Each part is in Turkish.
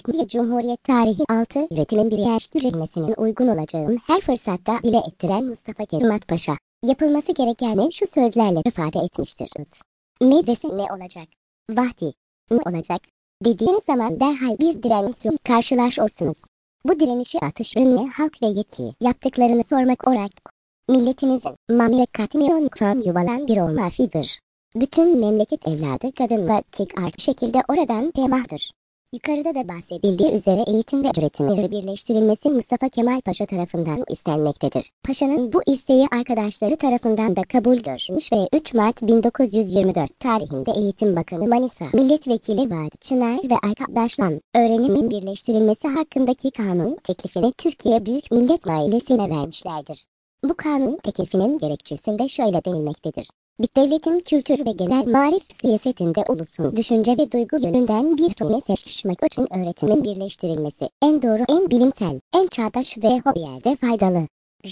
Türkiye Cumhuriyet tarihi 6 üretimin birleştirilmesinin uygun olacağım her fırsatta dile ettiren Mustafa Kemal Paşa, yapılması gerekeni şu sözlerle ifade etmiştir. Medrese ne olacak? Vahdi ne olacak? Dediğiniz zaman derhal bir direnişle karşılaşırsınız. Bu direnişi atışın halk ve yetki yaptıklarını sormak olarak, milletimizin mamlekati milyon yuvalan bir olmafidir. Bütün memleket evladı kadın ve erkek artı şekilde oradan temahdır. Yukarıda da bahsedildiği üzere eğitim ve üretim birleştirilmesi Mustafa Kemal Paşa tarafından istenmektedir. Paşa'nın bu isteği arkadaşları tarafından da kabul görmüş ve 3 Mart 1924 tarihinde Eğitim Bakanı Manisa Milletvekili Vadi Çınar ve arkadaşlan öğrenimin birleştirilmesi hakkındaki kanun teklifini Türkiye Büyük Millet Meclisi'ne vermişlerdir. Bu kanun teklifinin gerekçesinde şöyle denilmektedir. Bir devletin kültür ve genel marif siyasetinde ulusun düşünce ve duygu yönünden bir tümle seçişmek için öğretimin birleştirilmesi en doğru, en bilimsel, en çağdaş ve hobi yerde faydalı.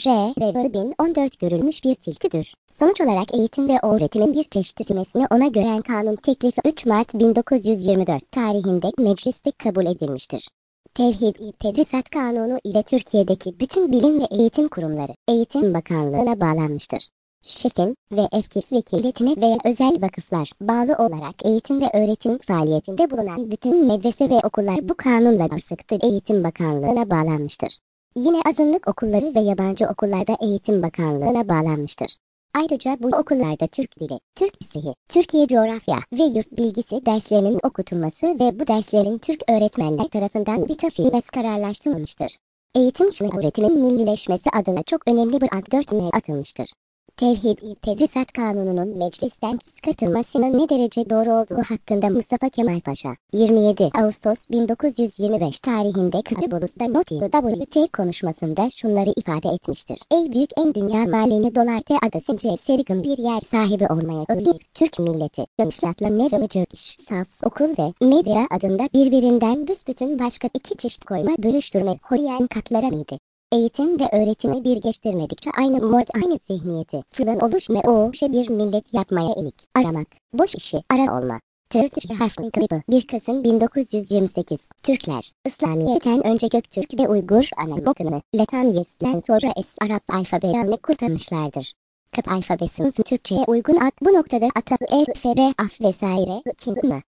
R. 1014 görülmüş bir tilküdür. Sonuç olarak eğitim ve öğretimin bir teşkillemesini ona gören kanun teklifi 3 Mart 1924 tarihinde mecliste kabul edilmiştir. Tevhid-i Tedrisat Kanunu ile Türkiye'deki bütün bilim ve eğitim kurumları Eğitim Bakanlığı'na bağlanmıştır. Şefin ve efkif vekiletine veya özel vakıflar bağlı olarak eğitim ve öğretim faaliyetinde bulunan bütün medrese ve okullar bu kanunla sıktı Eğitim Bakanlığı'na bağlanmıştır. Yine azınlık okulları ve yabancı okullarda Eğitim Bakanlığı'na bağlanmıştır. Ayrıca bu okullarda Türk dili, Türk tarihi, Türkiye coğrafya ve yurt bilgisi derslerinin okutulması ve bu derslerin Türk öğretmenler tarafından bitafilmez kararlaştırılmıştır. Eğitim öğretimin millileşmesi adına çok önemli bir adım atılmıştır. Tevhid-i Tedrisat Kanunu'nun meclisten çıkartılmasının ne derece doğru olduğu hakkında Mustafa Kemal Paşa, 27 Ağustos 1925 tarihinde Kıbrıs'ta WT konuşmasında şunları ifade etmiştir. Ey büyük en dünya malini dolar te adasınca serigin bir yer sahibi olmaya layık Türk milleti, yanışlatla merımıcır iş, saf, okul ve medya adında birbirinden büsbütün başka iki çeşit koyma bölüştürme hoyen katlara mıydı? Eğitim ve öğretimi birleştirmedikçe aynı zihniyeti fırın oluşma o bir millet yapmaya enik aramak, boş işi ara olma. Tırtış harfin klibi 1 Kasım 1928 Türkler, İslamiyet'ten önce Göktürk ve Uygur ana bokanı Latince'den sonra Arap alfabeyi kullanmışlardır. Kap alfabesinin Türkçe'ye uygun bu noktada ata af vesaire kimna.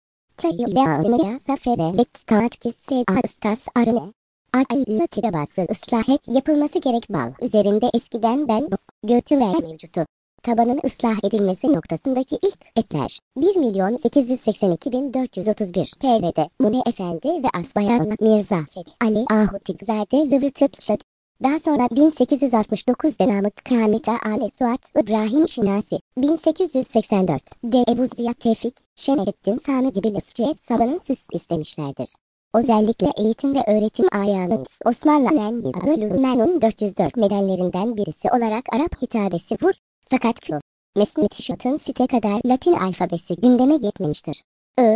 Tayya safere letkat kisse astas arane. Aile tirabası ıslahet yapılması gerek bal üzerinde eskiden görtüler mevcutu. Tabanın ıslah edilmesi noktasındaki ilk ekler 1.882.431 PR'de Mune Efendi ve Asbayan Mirza Fethi Ali Ahutikzade Vıvırtıt. Daha sonra 1869'da Namık Kamita Ale Suat İbrahim Şinasi 1884 de Ebu Ziyad Tevfik Şemsettin Sami gibi Lısçe Saban'ın süs istemişlerdir. Özellikle eğitim ve öğretim ayağının Osmanlı'nın 404 nedenlerinden birisi olarak Arap hitabesi vur. Fakat Mesnetişat'ın site kadar Latin alfabesi gündeme getmemiştir.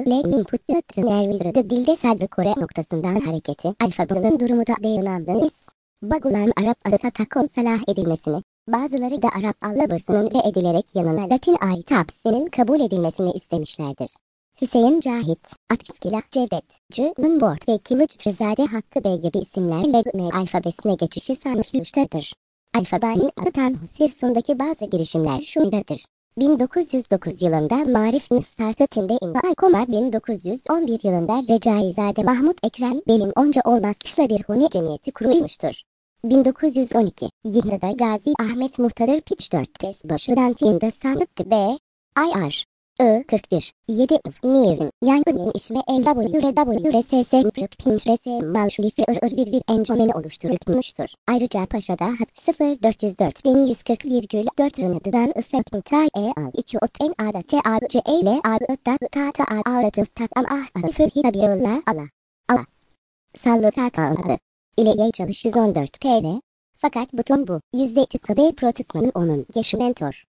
Dilde Sadr Kore noktasından hareketi alfabenin durumu da beyanlandınız. Bagulan Arap adı takon salah edilmesini, bazıları da Arap allabırsının edilerek yanına Latin ait hapsinin kabul edilmesini istemişlerdir. Hüseyin Cahit, Atkiskila, Cevdet, Cümbort ve Kılıçfızade Hakkı Bey gibi isimlerle alfabesine geçişi sanmışlardır. Alfabenin adı Tanhusirsun'daki bazı girişimler şunlardır. 1909 yılında Marif Startatinde İmba 1911 yılında Recaizade Mahmut Ekrem Belim onca olmaz kışla bir hune cemiyeti kurulmuştur. 1912 yılında Gazi Ahmet Muhtadır Piç 4 başıdan tiyinde sanıttı B. I.R. 41 7 Nivin Yangının ismi LWRSS Pinç Malşulifri encameni oluşturulmuştur. Ayrıca Paşa'da 0404.140,4 Rınadı'dan ıslattın ta al 2 ot en ada te a c e l a da ta ta a aratıf tak am ah fırhida bir ala sallı tak aldı ile çalış 114 TL. Fakat bütün bu %100 haber protestmanın onun yaşı mentor.